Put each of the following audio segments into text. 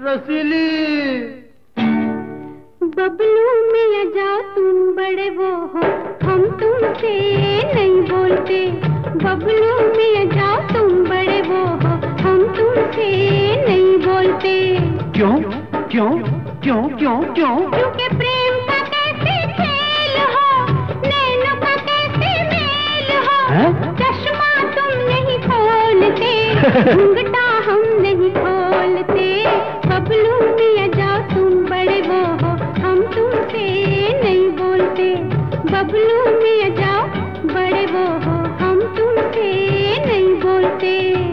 रसीली। बबलू मियां जाओ तुम बड़े वो हो, हम तुमसे नहीं बोलते। बबलू मियां जाओ तुम बड़े वो हो, हम तुमसे नहीं बोलते। क्यों क्यों क्यों क्यों क्यों? क्योंकि प्रेम का कैसे खेल हो, नैनों का कैसे मेल हो। चश्मा तुम नहीं खोलते, घूंघटा हम नहीं खोलते। बबलू मियां जाओ तुम बड़े वो हो, हम तुमसे नहीं बोलते। बबलू मियां जाओ बड़े वो हो, हम तुमसे नहीं बोलते।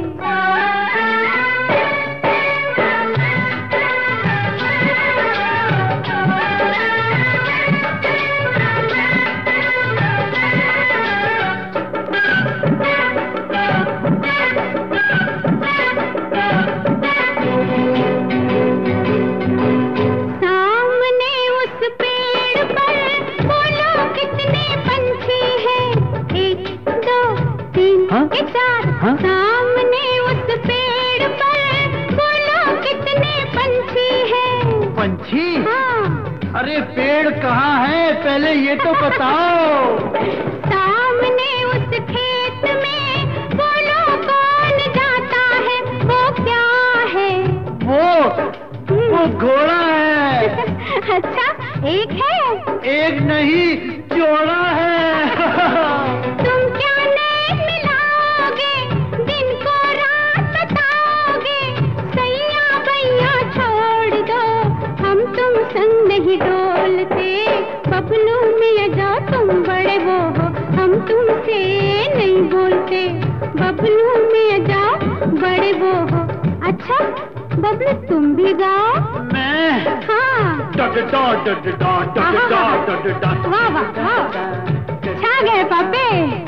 हाँ? सामने उस पेड़ पर बोलो कितने पंछी हैं? पंछी? हाँ। अरे पेड़ कहाँ है पहले ये तो बताओ। सामने उस खेत में बोलो कौन जाता है, वो क्या है? वो घोड़ा है। अच्छा एक है? एक नहीं जोड़ा है। तुम क्या नैन मिलाओगे, दिन को रात बताओगे। सैया भैया छोड़ दो, हम तुम संग नहीं डोलते। बबलू मियां जाओ तुम बड़े वो हो, हम तुमसे नहीं बोलते। बबलू मियां जाओ बड़े वो हो। अच्छा बबलू तुम भी गाओ। मैं? हाँ। वाह वाह वाह, छा गए पापे।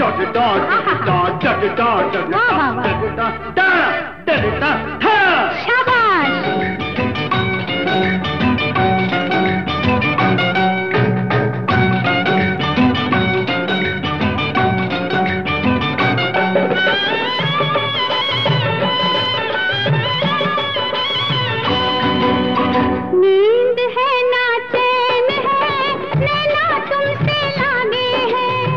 शाबाश। नींद है ना चैन है, नैना तुमसे लागे हैं।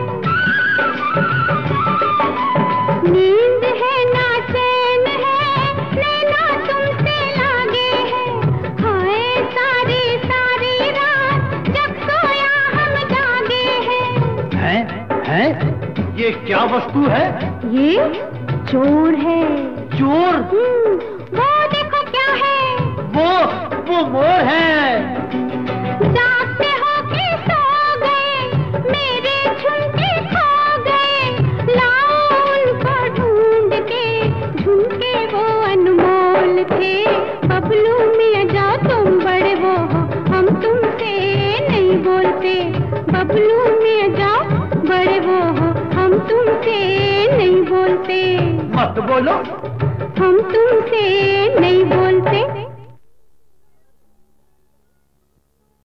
नींद है ना चैन है, नैना तुमसे लागे हैं। हाय सारी सारी रात जब सोया हम जागे हैं। है? ये क्या वस्तु है? ये चोर है। चोर? वो देखो क्या है। वो मोर है। जागते हो के सो गए, मेरे झुमके खो गए। लाओ उनको ढूंढ के, झुमके वो अनमोल थे। बबलू मियां जाओ तुम बड़े वो हो, हम तुमसे नहीं बोलते। बबलू मियां जाओ बड़े वो हो, हम तुमसे नहीं बोलते। मत बोलो। हम तुमसे नहीं बोलते।